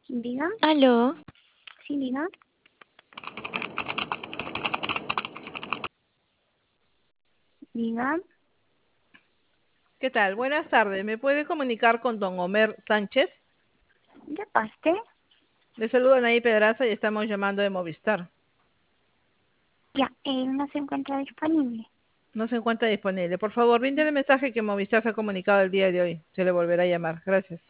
Diga, Aló, sí, diga. Diga, ¿Qué tal? Buenas tardes. ¿Me puede comunicar con don Homer Sánchez? ¿de parte? Le saluda Anaí Pedraza y estamos llamando de Movistar. Ya, él no se encuentra disponible. No se encuentra disponible. Por favor, brinde el mensaje que Movistar se ha comunicado el día de hoy. Se le volverá a llamar. Gracias.